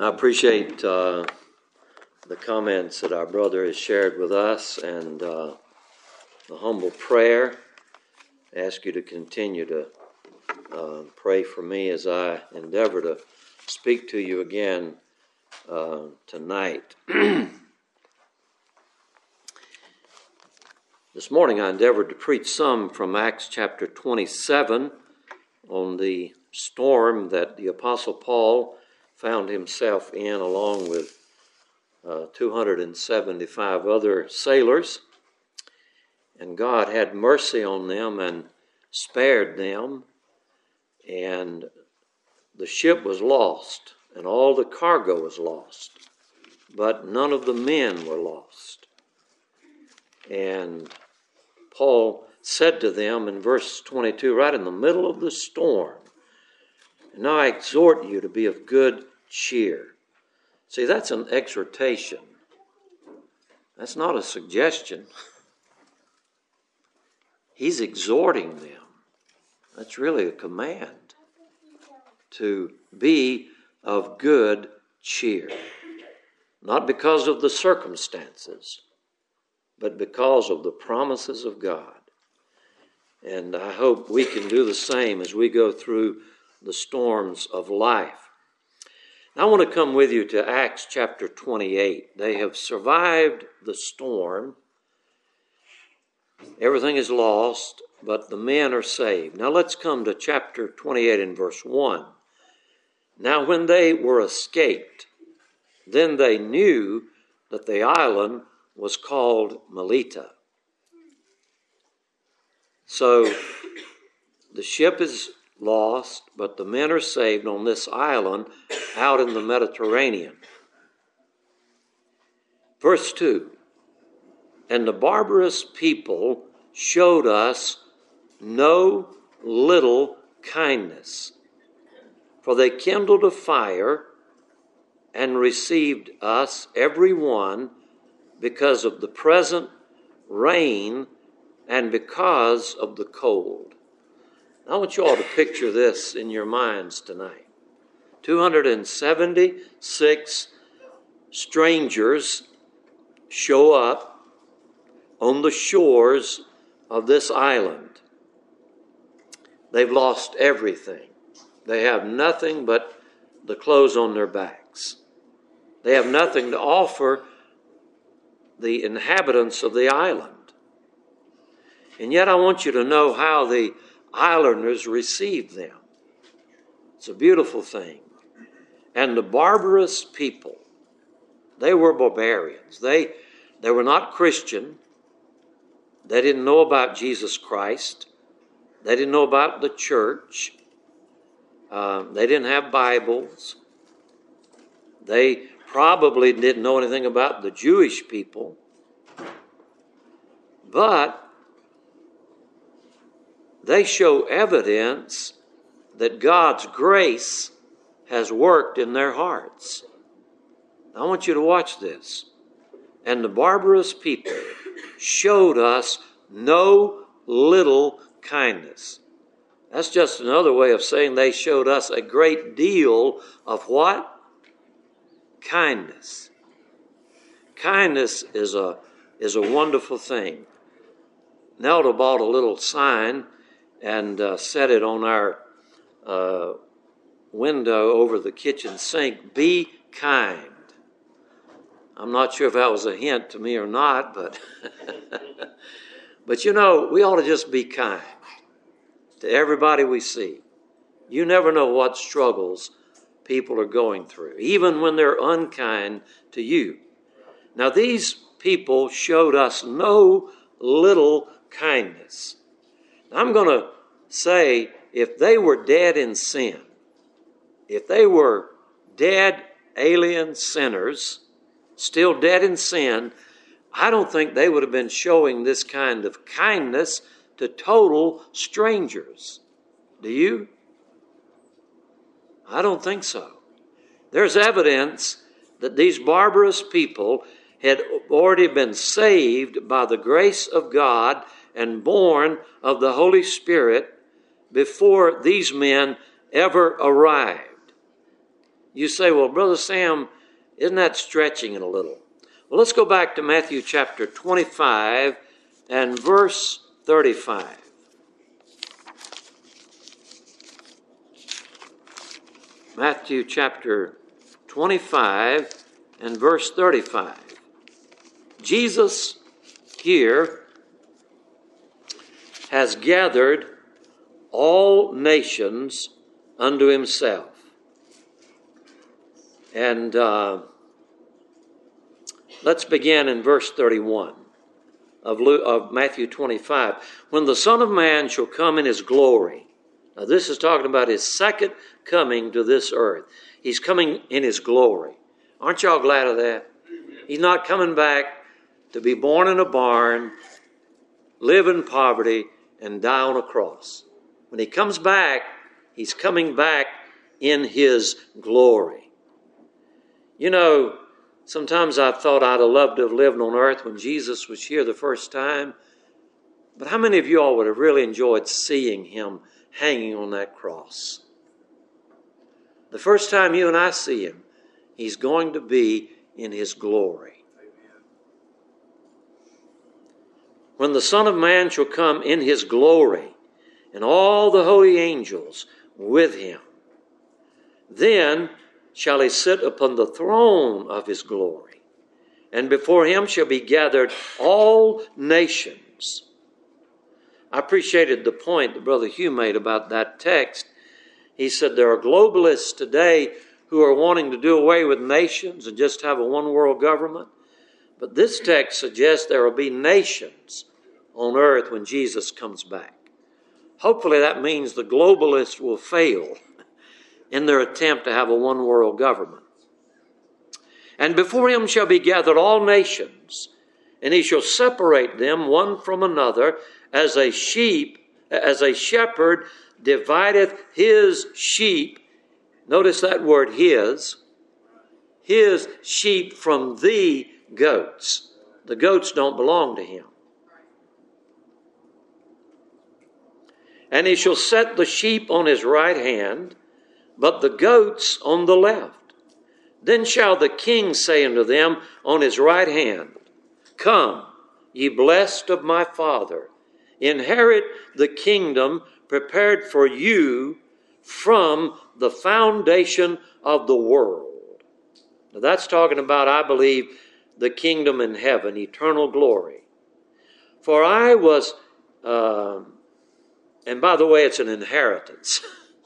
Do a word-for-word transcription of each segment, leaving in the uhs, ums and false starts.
I appreciate uh, the comments that our brother has shared with us and uh, the humble prayer. I ask you to continue to uh, pray for me as I endeavor to speak to you again uh, tonight. This morning I endeavored to preach some from Acts chapter twenty-seven on the storm that the Apostle Paul found himself in along with uh, two hundred seventy-five other sailors. And God had mercy on them and spared them. And the ship was lost and all the cargo was lost. But none of the men were lost. And Paul said to them in verse twenty-two, right in the middle of the storm, "Now I exhort you to be of good cheer." See, that's an exhortation. That's not a suggestion. He's exhorting them. That's really a command to be of good cheer. Not because of the circumstances, but because of the promises of God. And I hope we can do the same as we go through the storms of life. Now, I want to come with you to Acts chapter twenty-eight. They have survived the storm. Everything is lost, but the men are saved. Now let's come to chapter twenty-eight and verse one. "Now when they were escaped, then they knew that the island was called Melita." So the ship is lost, but the men are saved on this island out in the Mediterranean. Verse two, "And the barbarous people showed us no little kindness, for they kindled a fire and received us, every one, because of the present rain and because of the cold." I want you all to picture this in your minds tonight. two hundred seventy-six strangers show up on the shores of this island. They've lost everything. They have nothing but the clothes on their backs. They have nothing to offer the inhabitants of the island. And yet I want you to know how the islanders received them. It's a beautiful thing. And the barbarous people, they were barbarians. They, they were not Christian. They didn't know about Jesus Christ. They didn't know about the church. Uh, they didn't have Bibles. They probably didn't know anything about the Jewish people. But they show evidence that God's grace has worked in their hearts. I want you to watch this. "And the barbarous people showed us no little kindness." That's just another way of saying they showed us a great deal of what? Kindness. Kindness is a, is a wonderful thing. Nelda bought a little sign and uh, set it on our uh, window over the kitchen sink. "Be kind." I'm not sure if that was a hint to me or not, but but you know, we ought to just be kind to everybody we see. You never know what struggles people are going through, even when they're unkind to you. Now, these people showed us no little kindness. I'm going to say, if they were dead in sin, if they were dead alien sinners, still dead in sin, I don't think they would have been showing this kind of kindness to total strangers. Do you? I don't think so. There's evidence that these barbarous people had already been saved by the grace of God and born of the Holy Spirit before these men ever arrived. You say, well, Brother Sam, isn't that stretching it a little? Well, let's go back to Matthew chapter twenty-five and verse thirty-five. Matthew chapter twenty-five and verse thirty-five. Jesus here has gathered all nations unto himself. And uh, let's begin in verse thirty-one of, Luke, of Matthew twenty-five. When the Son of Man shall come in his glory. Now this is talking about his second coming to this earth. He's coming in his glory. Aren't y'all glad of that? He's not coming back to be born in a barn, live in poverty, and die on a cross. When he comes back, he's coming back in his glory. You know, sometimes I thought I'd have loved to have lived on earth when Jesus was here the first time. But how many of you all would have really enjoyed seeing him hanging on that cross? The first time you and I see him, he's going to be in his glory. Amen. When the Son of Man shall come in his glory, and all the holy angels with him, then shall he sit upon the throne of his glory, and before him shall be gathered all nations. I appreciated the point that Brother Hugh made about that text. He said there are globalists today who are wanting to do away with nations and just have a one-world government. But this text suggests there will be nations on earth when Jesus comes back. Hopefully that means the globalists will fail in their attempt to have a one-world government. And before him shall be gathered all nations, and he shall separate them one from another, as a sheep, as a shepherd divideth his sheep. Notice that word, his. His sheep from the goats. The goats don't belong to him. And he shall set the sheep on his right hand, but the goats on the left. Then shall the king say unto them on his right hand, Come, ye blessed of my Father, inherit the kingdom prepared for you from the foundation of the world. Now that's talking about, I believe, the kingdom in heaven, eternal glory. For I was, uh, and by the way, it's an inheritance.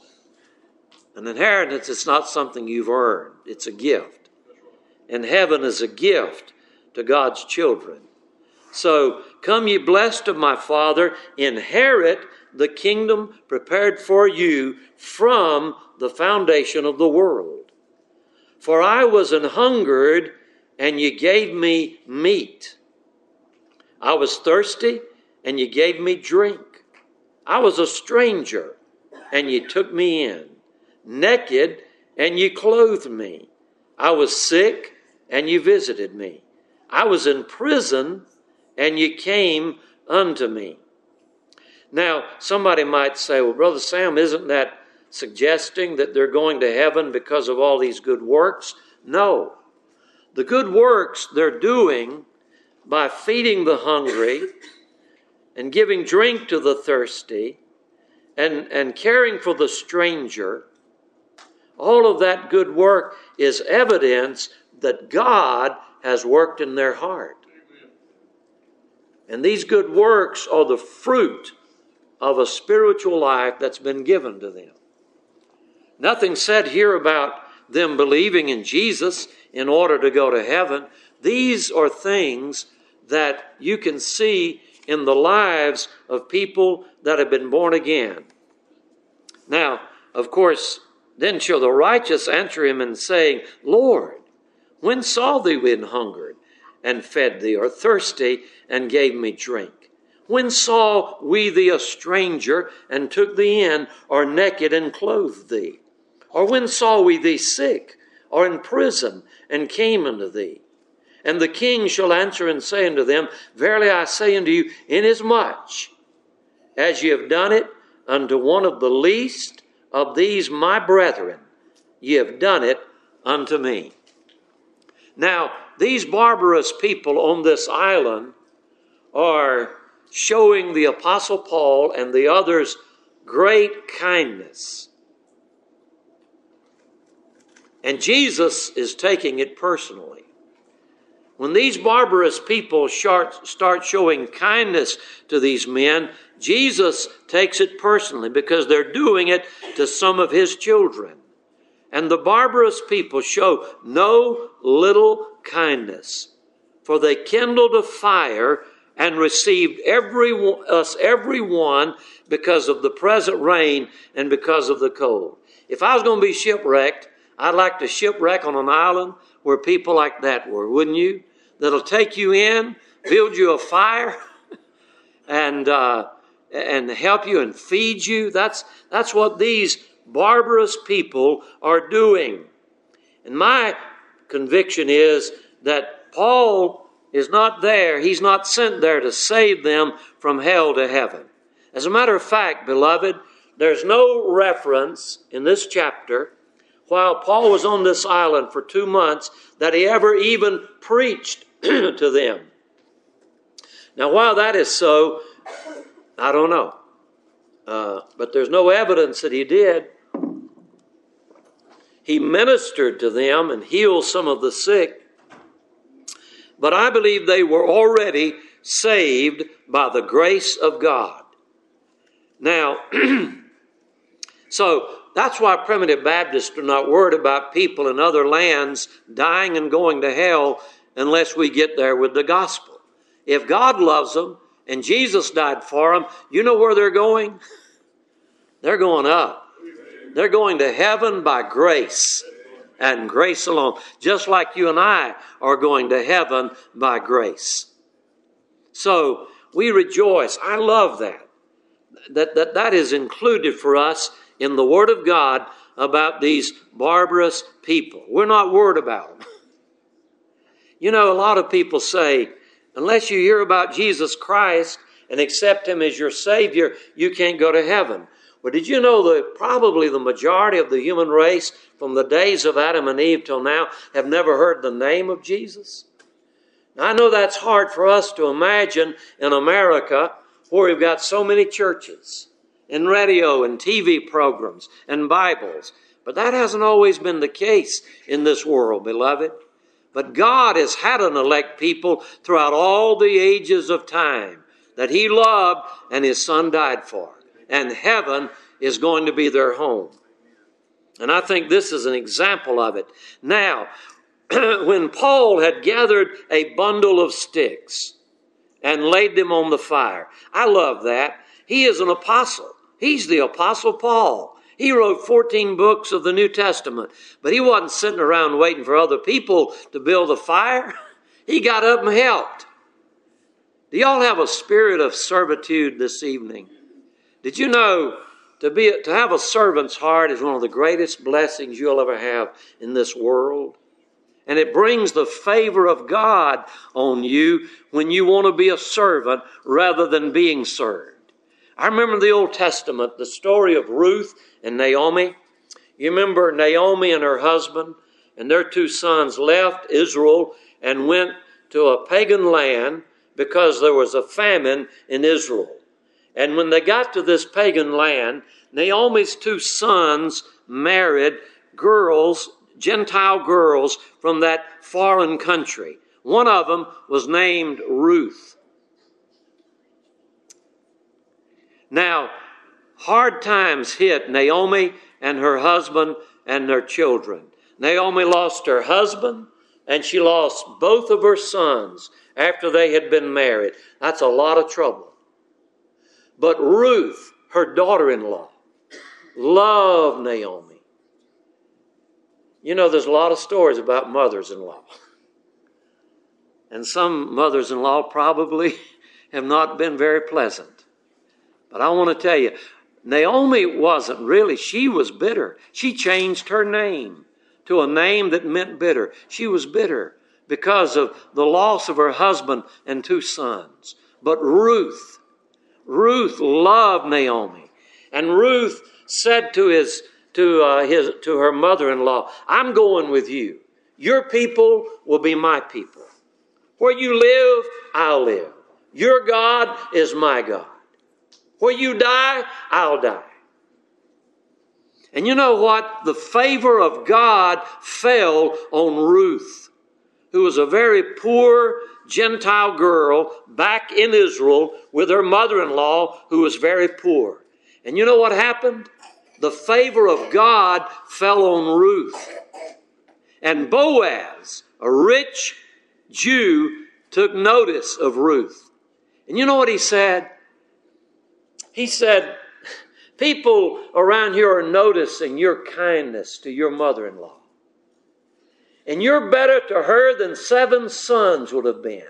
An inheritance is not something you've earned. It's a gift. And heaven is a gift to God's children. So, come ye blessed of my Father, inherit the kingdom prepared for you from the foundation of the world. For I was an hungered, and ye gave me meat. I was thirsty, and ye gave me drink. I was a stranger, and ye took me in. Naked, and ye clothed me. I was sick, and ye visited me. I was in prison, and ye came unto me. Now, somebody might say, well, Brother Sam, isn't that suggesting that they're going to heaven because of all these good works? No. The good works they're doing by feeding the hungry and giving drink to the thirsty and, and caring for the stranger, all of that good work is evidence that God has worked in their heart. And these good works are the fruit of a spiritual life that's been given to them. Nothing said here about them believing in Jesus in order to go to heaven. These are things that you can see in the lives of people that have been born again. Now, of course, then shall the righteous answer him and say, Lord, when saw thee when hungered and fed thee, or thirsty and gave me drink? When saw we thee a stranger and took thee in, or naked and clothed thee? Or when saw we thee sick, or in prison, and came unto thee? And the king shall answer and say unto them, Verily I say unto you, inasmuch as ye have done it unto one of the least of these my brethren, ye have done it unto me. Now, these barbarous people on this island are showing the Apostle Paul and the others great kindness. And Jesus is taking it personally. When these barbarous people start showing kindness to these men, Jesus takes it personally because they're doing it to some of his children. And the barbarous people show no little kindness, for they kindled a fire and received every, us everyone because of the present rain and because of the cold. If I was going to be shipwrecked, I'd like to shipwreck on an island where people like that were, wouldn't you? That'll take you in, build you a fire, and uh, and help you and feed you. That's that's what these barbarous people are doing. And my conviction is that Paul is not there. He's not sent there to save them from hell to heaven. As a matter of fact, beloved, there's no reference in this chapter while Paul was on this island for two months that he ever even preached to them. Now, while that is so, I don't know. Uh, but there's no evidence that he did. He ministered to them and healed some of the sick. But I believe they were already saved by the grace of God. Now, so that's why primitive Baptists are not worried about people in other lands dying and going to hell unless we get there with the gospel. If God loves them and Jesus died for them, you know where they're going? They're going up. They're going to heaven by grace and grace alone, just like you and I are going to heaven by grace. So we rejoice. I love that. That, that, that is included for us in the Word of God about these barbarous people. We're not worried about them. You know, a lot of people say, unless you hear about Jesus Christ and accept Him as your Savior, you can't go to heaven. Well, did you know that probably the majority of the human race from the days of Adam and Eve till now have never heard the name of Jesus? Now, I know that's hard for us to imagine in America where we've got so many churches and radio and T V programs and Bibles. But that hasn't always been the case in this world, beloved. But God has had an elect people throughout all the ages of time that He loved and His Son died for. And heaven is going to be their home. And I think this is an example of it. Now, when Paul had gathered a bundle of sticks and laid them on the fire, I love that. He is an apostle. He's the Apostle Paul. He wrote fourteen books of the New Testament, but he wasn't sitting around waiting for other people to build a fire. He got up and helped. Do y'all have a spirit of servitude this evening? Did you know to be to have a servant's heart is one of the greatest blessings you'll ever have in this world? And it brings the favor of God on you when you want to be a servant rather than being served. I remember the Old Testament, the story of Ruth and Naomi. You remember Naomi and her husband and their two sons left Israel and went to a pagan land because there was a famine in Israel. And when they got to this pagan land, Naomi's two sons married girls, Gentile girls from that foreign country. One of them was named Ruth. Now, hard times hit Naomi and her husband and their children. Naomi lost her husband and she lost both of her sons after they had been married. That's a lot of trouble. But Ruth, her daughter-in-law, loved Naomi. You know, there's a lot of stories about mothers-in-law. And some mothers-in-law probably have not been very pleasant. But I want to tell you, Naomi wasn't really, she was bitter. She changed her name to a name that meant bitter. She was bitter because of the loss of her husband and two sons. But Ruth, Ruth loved Naomi. And Ruth said to his to uh, his to her mother-in-law, I'm going with you. Your people will be my people. Where you live, I'll live. Your God is my God. Where you die, I'll die. And you know what? The favor of God fell on Ruth, who was a very poor Gentile girl back in Israel with her mother-in-law who was very poor. And you know what happened? The favor of God fell on Ruth. And Boaz, a rich Jew, took notice of Ruth. And you know what he said? He said, people around here are noticing your kindness to your mother-in-law. And you're better to her than seven sons would have been.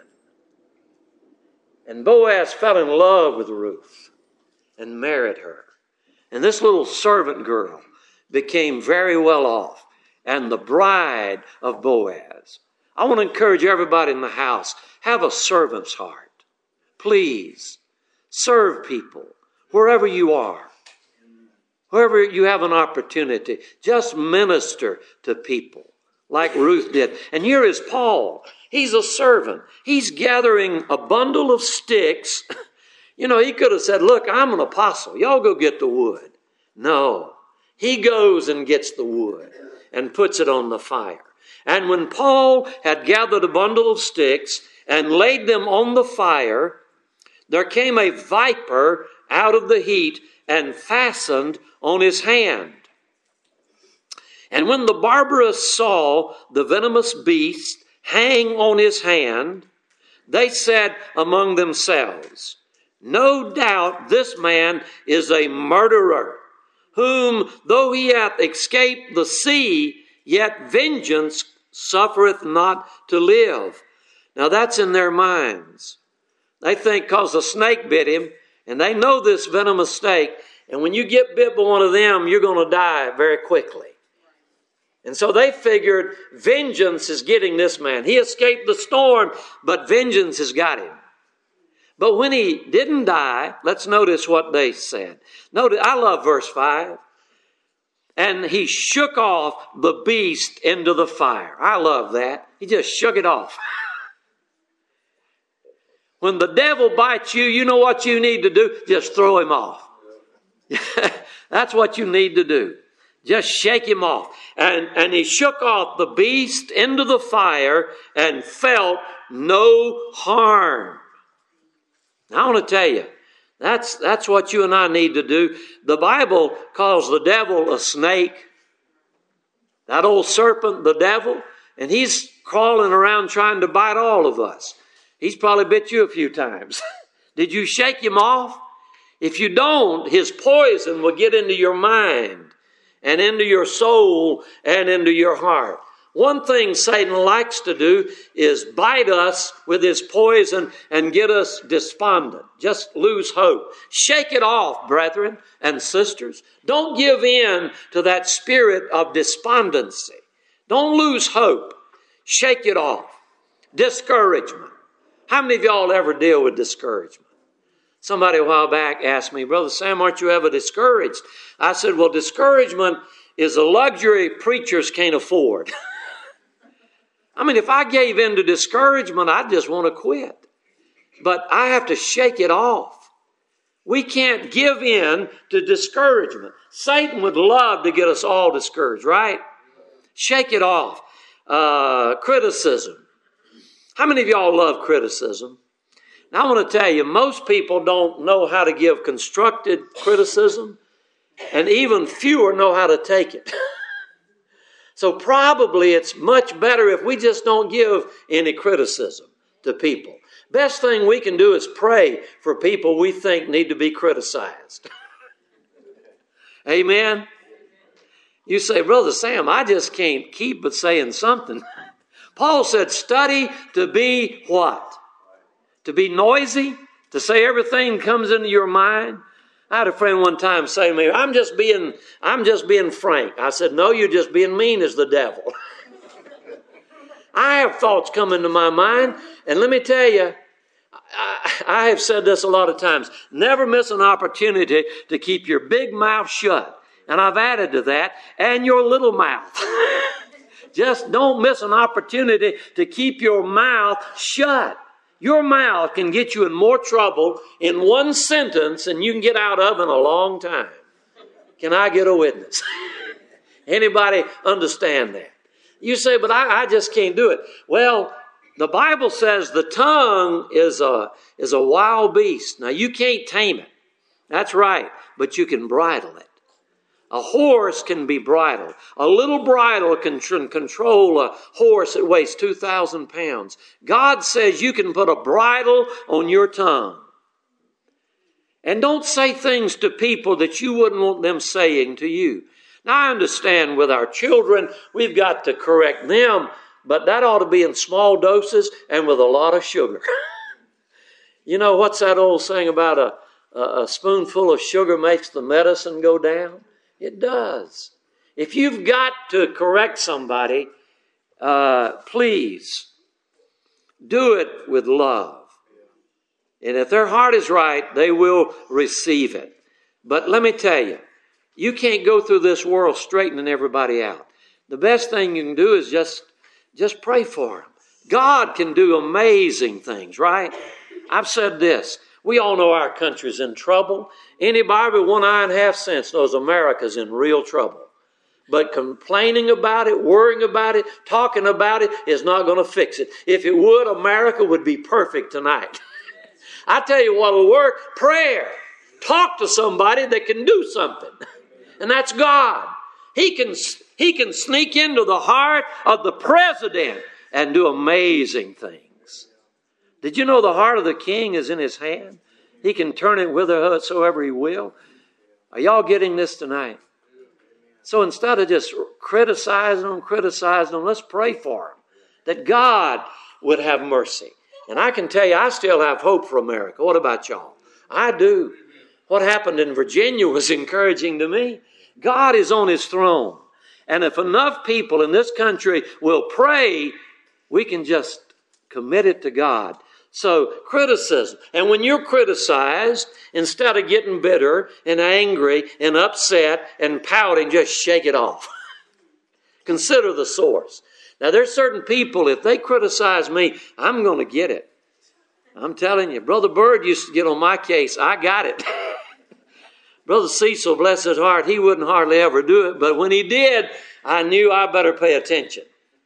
And Boaz fell in love with Ruth and married her. And this little servant girl became very well off and the bride of Boaz. I want to encourage everybody in the house, have a servant's heart. Please, serve people wherever you are. Wherever you have an opportunity, just minister to people like Ruth did. And here is Paul. He's a servant. He's gathering a bundle of sticks. You know, he could have said, look, I'm an apostle. Y'all go get the wood. No. He goes and gets the wood and puts it on the fire. And when Paul had gathered a bundle of sticks and laid them on the fire, there came a viper out of the heat and fastened on his hand. And when the barbarous saw the venomous beast hang on his hand, they said among themselves, no doubt this man is a murderer, whom though he hath escaped the sea, yet vengeance suffereth not to live. Now that's in their minds. They think because a snake bit him, and they know this venomous snake, and when you get bit by one of them, you're going to die very quickly. And so they figured vengeance is getting this man. He escaped the storm, but vengeance has got him. But when he didn't die, let's notice what they said. Notice, I love verse five. And he shook off the beast into the fire. I love that. He just shook it off. When the devil bites you, you know what you need to do? Just throw him off. That's what you need to do. Just shake him off. And, and he shook off the beast into the fire and felt no harm. Now, I want to tell you, that's, that's what you and I need to do. The Bible calls the devil a snake. That old serpent, the devil, and he's crawling around trying to bite all of us. He's probably bit you a few times. Did you shake him off? If you don't, his poison will get into your mind and into your soul and into your heart. One thing Satan likes to do is bite us with his poison and get us despondent. Just lose hope. Shake it off, brethren and sisters. Don't give in to that spirit of despondency. Don't lose hope. Shake it off. Discouragement. How many of y'all ever deal with discouragement? Somebody a while back asked me, Brother Sam, aren't you ever discouraged? I said, well, discouragement is a luxury preachers can't afford. I mean, if I gave in to discouragement, I'd just want to quit. But I have to shake it off. We can't give in to discouragement. Satan would love to get us all discouraged, right? Shake it off. Uh, criticism. How many of y'all love criticism? Now, I want to tell you, most people don't know how to give constructive criticism, and even fewer know how to take it. So probably it's much better if we just don't give any criticism to people. Best thing we can do is pray for people we think need to be criticized. Amen? You say, Brother Sam, I just can't keep but saying something. Paul said, study to be what? To be noisy? To say everything comes into your mind? I had a friend one time say to me, I'm just being, I'm just being frank. I said, no, you're just being mean as the devil. I have thoughts come into my mind, and let me tell you, I, I have said this a lot of times. Never miss an opportunity to keep your big mouth shut And I've added to that, and your little mouth. Just don't miss an opportunity to keep your mouth shut. Your mouth can get you in more trouble in one sentence than you can get out of in a long time. Can I get a witness? Anybody understand that? You say, but I, I just can't do it. Well, the Bible says the tongue is a, is a wild beast. Now, you can't tame it. That's right. But you can bridle it. A horse can be bridled. A little bridle can tr- control a horse that weighs two thousand pounds. God says you can put a bridle on your tongue. And don't say things to people that you wouldn't want them saying to you. Now, I understand with our children, we've got to correct them, but that ought to be in small doses and with a lot of sugar. You know, what's that old saying about a, a, a spoonful of sugar makes the medicine go down? It does. If you've got to correct somebody, uh, please do it with love. And if their heart is right, they will receive it. But let me tell you, you can't go through this world straightening everybody out. The best thing you can do is just, just pray for them. God can do amazing things, right? I've said this. We all know our country's in trouble. Anybody with one eye and half sense knows America's in real trouble. But complaining about it, worrying about it, talking about it is not going to fix it. If it would, America would be perfect tonight. I tell you what will work, prayer. Talk to somebody that can do something. And that's God. He can, he can sneak into the heart of the president and do amazing things. Did you know the heart of the king is in his hand? He can turn it whithersoever he will. Are y'all getting this tonight? So instead of just criticizing them, criticizing them, let's pray for them. That God would have mercy. And I can tell you, I still have hope for America. What about y'all? I do. What happened in Virginia was encouraging to me. God is on his throne. And if enough people in this country will pray, we can just commit it to God. So criticism. And when you're criticized, instead of getting bitter and angry and upset and pouting, just shake it off. Consider the source. Now, there's certain people, if they criticize me, I'm going to get it. I'm telling you, Brother Bird used to get on my case. I got it. Brother Cecil, bless his heart, he wouldn't hardly ever do it. But when he did, I knew I better pay attention.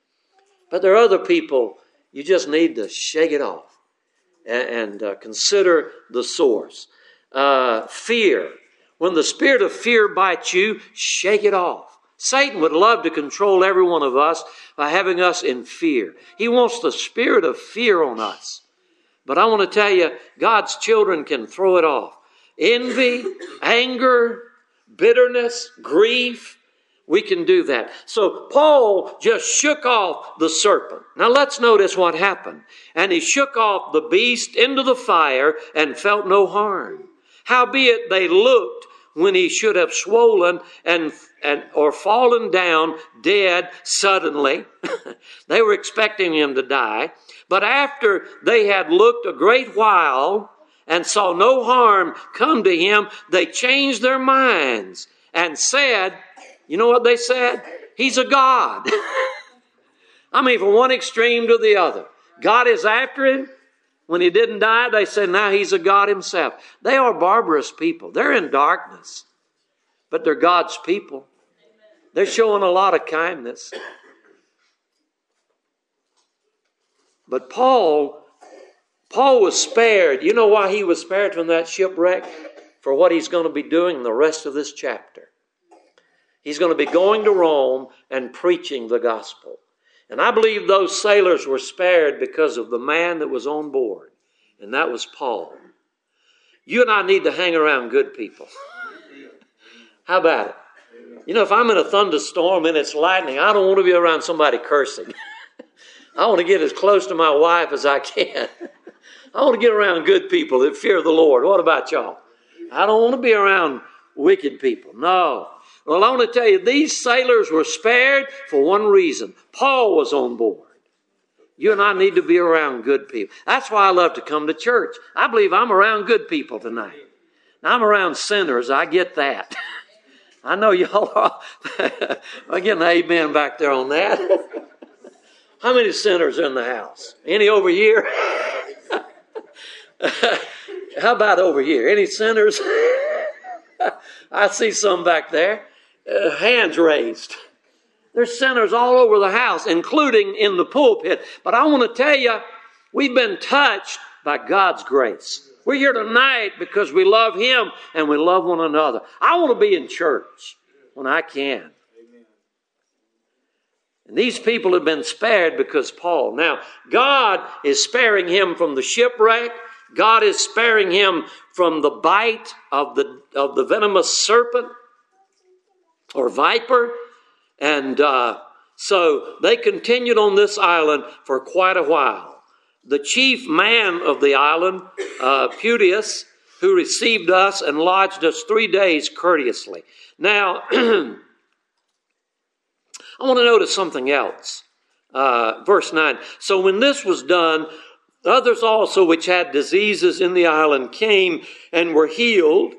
But there are other people, you just need to shake it off and, and uh, consider the source. Uh, fear. When the spirit of fear bites you, shake it off. Satan would love to control every one of us by having us in fear. He wants the spirit of fear on us. But I want to tell you, God's children can throw it off. Envy, anger, bitterness, grief, we can do that. So Paul just shook off the serpent. Now let's notice what happened. And he shook off the beast into the fire and felt no harm. Howbeit they looked when he should have swollen and, and or fallen down dead suddenly. They were expecting him to die. But after they had looked a great while and saw no harm come to him, they changed their minds and said, you know what they said? He's a god. I mean, from one extreme to the other. God is after him. When he didn't die, they said, now he's a god himself. They are barbarous people. They're in darkness, but they're God's people. They're showing a lot of kindness. But Paul, Paul was spared. You know why he was spared from that shipwreck? For what he's going to be doing in the rest of this chapter. He's going to be going to Rome and preaching the gospel. And I believe those sailors were spared because of the man that was on board. And that was Paul. You and I need to hang around good people. How about it? You know, if I'm in a thunderstorm and it's lightning, I don't want to be around somebody cursing. I want to get as close to my wife as I can. I want to get around good people that fear the Lord. What about y'all? I don't want to be around wicked people. No. Well, I want to tell you, these sailors were spared for one reason. Paul was on board. You and I need to be around good people. That's why I love to come to church. I believe I'm around good people tonight. Now, I'm around sinners. I get that. I know y'all are. I'm getting an amen back there on that. How many sinners are in the house? Any over here? How about over here? Any sinners? I see some back there. Uh, hands raised. There's sinners all over the house, including in the pulpit. But I want to tell you, we've been touched by God's grace. We're here tonight because we love Him and we love one another. I want to be in church when I can. Amen. And these people have been spared because Paul. Now, God is sparing him from the shipwreck. God is sparing him from the bite of the, of the venomous serpent or viper. And uh, so they continued on this island for quite a while. The chief man of the island, uh, Pudius, who received us and lodged us three days courteously. Now, I want to notice something else. Uh, verse nine. So when this was done, others also which had diseases in the island came and were healed.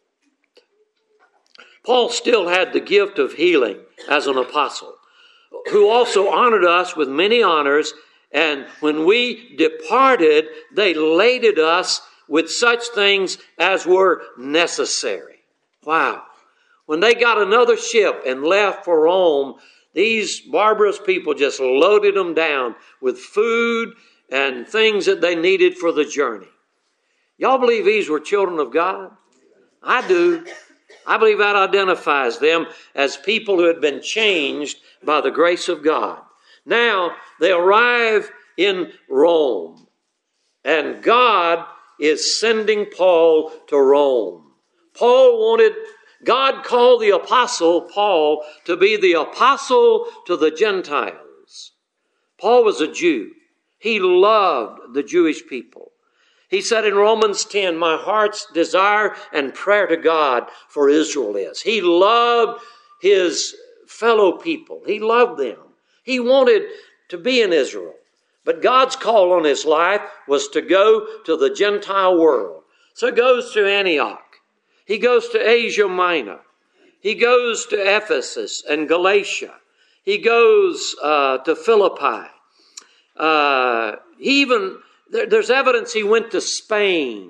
Paul still had the gift of healing as an apostle, who also honored us with many honors. And when we departed, they laded us with such things as were necessary. Wow. When they got another ship and left for Rome, these barbarous people just loaded them down with food and things that they needed for the journey. Y'all believe these were children of God? I do. I believe that identifies them as people who had been changed by the grace of God. Now, they arrive in Rome, and God is sending Paul to Rome. Paul wanted, God called the apostle Paul to be the apostle to the Gentiles. Paul was a Jew. He loved the Jewish people. He said in Romans ten, my heart's desire and prayer to God for Israel is. He loved his fellow people. He loved them. He wanted to be in Israel. But God's call on his life was to go to the Gentile world. So he goes to Antioch. He goes to Asia Minor. He goes to Ephesus and Galatia. He goes uh, to Philippi. Uh, he even, there, there's evidence he went to Spain.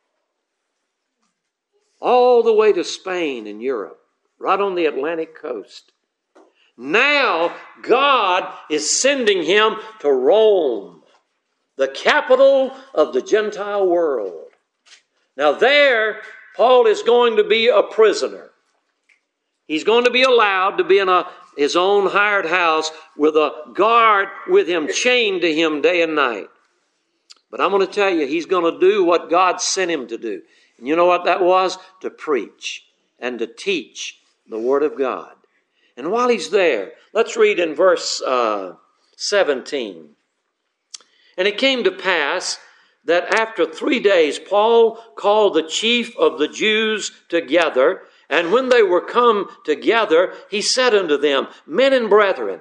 All the way to Spain in Europe, right on the Atlantic coast. Now, God is sending him to Rome, the capital of the Gentile world. Now there, Paul is going to be a prisoner. He's going to be allowed to be in a, his own hired house with a guard with him, chained to him day and night. But I'm going to tell you, he's going to do what God sent him to do. And you know what that was? To preach and to teach the Word of God. And while he's there, let's read in verse uh, seventeen. And it came to pass that after three days, Paul called the chief of the Jews together. And when they were come together, he said unto them, men and brethren,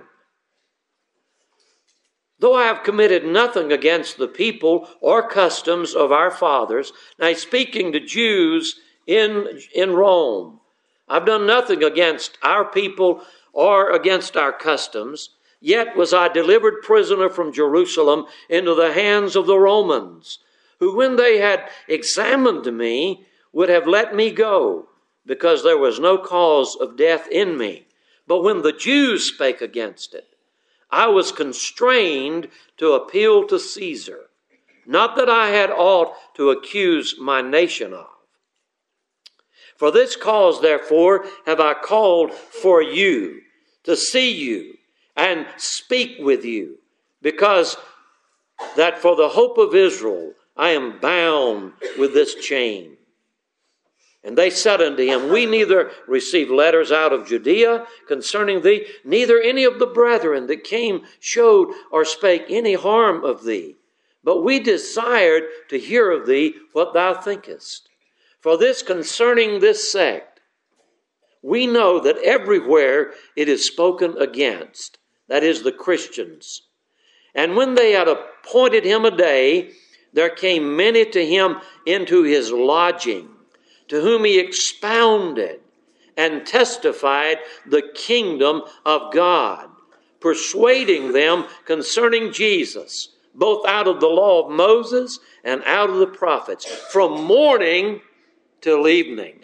though I have committed nothing against the people or customs of our fathers, now he's speaking to Jews in, in Rome, I've done nothing against our people or against our customs, yet was I delivered prisoner from Jerusalem into the hands of the Romans, who when they had examined me would have let me go, because there was no cause of death in me. But when the Jews spake against it, I was constrained to appeal to Caesar, not that I had aught to accuse my nation of. For this cause, therefore, have I called for you, to see you and speak with you, because that for the hope of Israel I am bound with this chain. And they said unto him, we neither receive letters out of Judea concerning thee, neither any of the brethren that came showed or spake any harm of thee. But we desired to hear of thee what thou thinkest. For this concerning this sect, we know that everywhere it is spoken against, that is the Christians. And when they had appointed him a day, there came many to him into his lodging, to whom he expounded and testified the kingdom of God, persuading them concerning Jesus, both out of the law of Moses and out of the prophets, from morning till evening.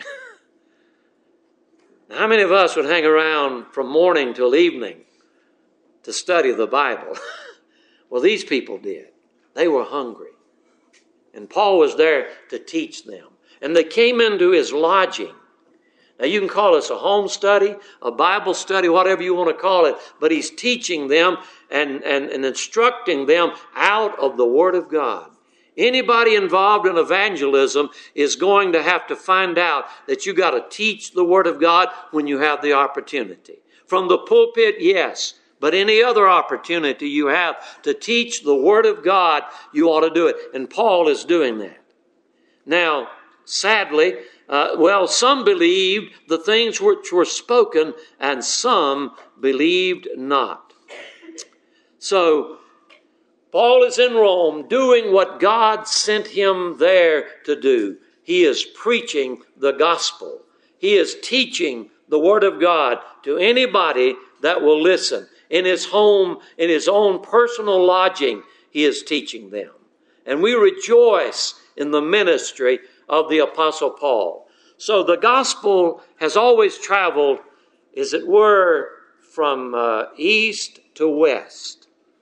How many of us would hang around from morning till evening to study the Bible? Well, these people did. They were hungry. And Paul was there to teach them. And they came into his lodging. Now, you can call this a home study, a Bible study, whatever you want to call it, but he's teaching them and, and, and instructing them out of the Word of God. Anybody involved in evangelism is going to have to find out that you got to teach the Word of God when you have the opportunity. From the pulpit, yes, but any other opportunity you have to teach the Word of God, you ought to do it. And Paul is doing that. Now, sadly, uh, well, some believed the things which were spoken, and some believed not. So, Paul is in Rome doing what God sent him there to do. He is preaching the gospel. He is teaching the Word of God to anybody that will listen. In his home, in his own personal lodging, he is teaching them. And we rejoice in the ministry of the Apostle Paul. So the gospel has always traveled, as it were, from uh, east to west.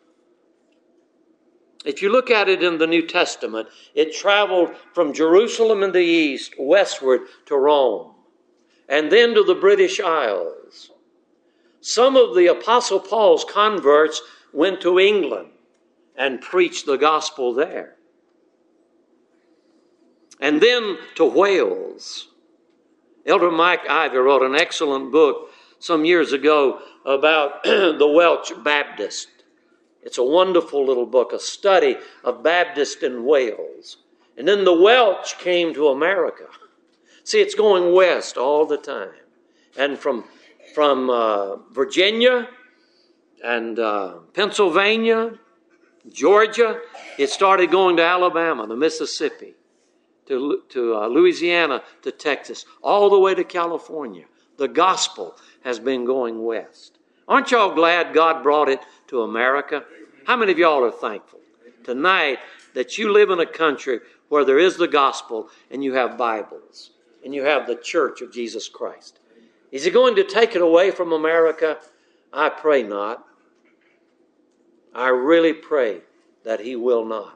If you look at it in the New Testament, it traveled from Jerusalem in the east westward to Rome, and then to the British Isles. Some of the Apostle Paul's converts went to England and preached the gospel there. And then to Wales. Elder Mike Ivy wrote an excellent book some years ago about the Welsh Baptist. It's a wonderful little book, a study of Baptist in Wales. And then the Welsh came to America. See, it's going west all the time. And from, from uh, Virginia and uh, Pennsylvania, Georgia, it started going to Alabama, to Mississippi, to, to uh, Louisiana, to Texas, all the way to California. The gospel has been going west. Aren't y'all glad God brought it to America? How many of y'all are thankful tonight that you live in a country where there is the gospel and you have Bibles and you have the church of Jesus Christ? Is he going to take it away from America? I pray not. I really pray that he will not.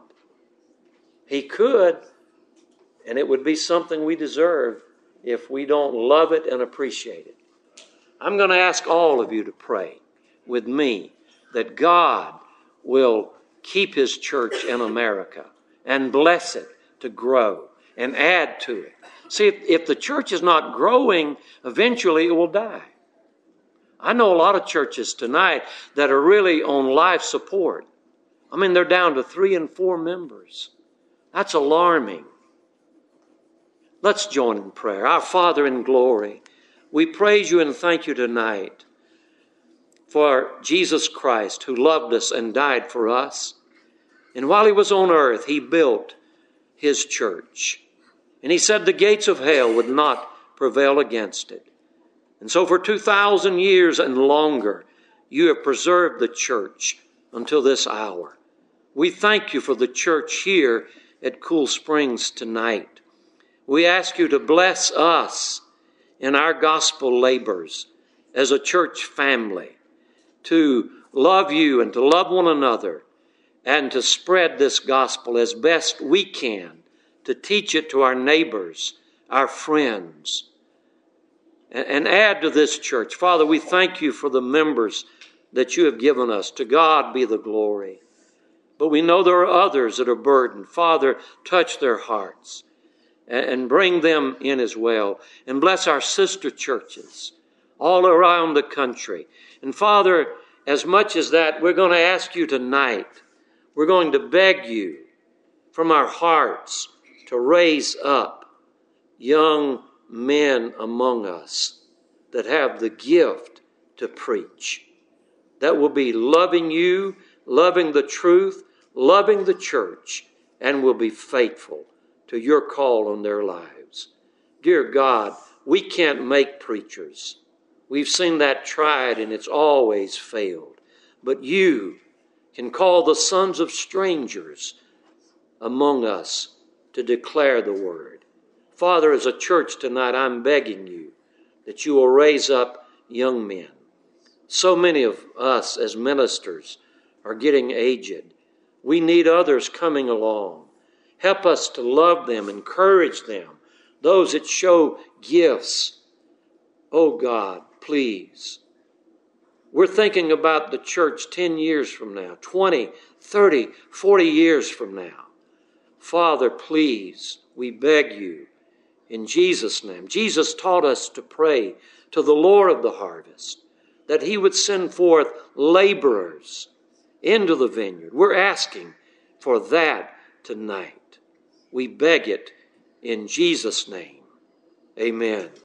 He could, and it would be something we deserve if we don't love it and appreciate it. I'm going to ask all of you to pray with me that God will keep his church in America and bless it to grow and add to it. See, if, if the church is not growing, eventually it will die. I know a lot of churches tonight that are really on life support. I mean, they're down to three and four members. That's alarming. Let's join in prayer. Our Father in glory, we praise you and thank you tonight for Jesus Christ, who loved us and died for us. And while he was on earth, he built his church. And he said the gates of hell would not prevail against it. And so for two thousand years and longer, you have preserved the church until this hour. We thank you for the church here at Cool Springs tonight. We ask you to bless us in our gospel labors as a church family, to love you and to love one another and to spread this gospel as best we can, to teach it to our neighbors, our friends, and add to this church. Father, we thank you for the members that you have given us. To God be the glory. But we know there are others that are burdened. Father, touch their hearts and bring them in as well. And bless our sister churches all around the country. And Father, as much as that, we're going to ask you tonight, we're going to beg you from our hearts to raise up young men among us that have the gift to preach, that will be loving you, loving the truth, loving the church, and will be faithful to your call on their lives. Dear God, We can't make preachers. We've seen that tried and it's always failed. But you can call the sons of strangers among us to declare the word. Father, as a church tonight, I'm begging you that you will raise up young men. So many of us as ministers are getting aged. We need others coming along. Help us to love them, encourage them, those that show gifts. Oh God, please. We're thinking about the church ten years from now, twenty, thirty, forty years from now. Father, please, we beg you in Jesus' name. Jesus taught us to pray to the Lord of the harvest, that he would send forth laborers into the vineyard. We're asking for that tonight. We beg it in Jesus' name. Amen.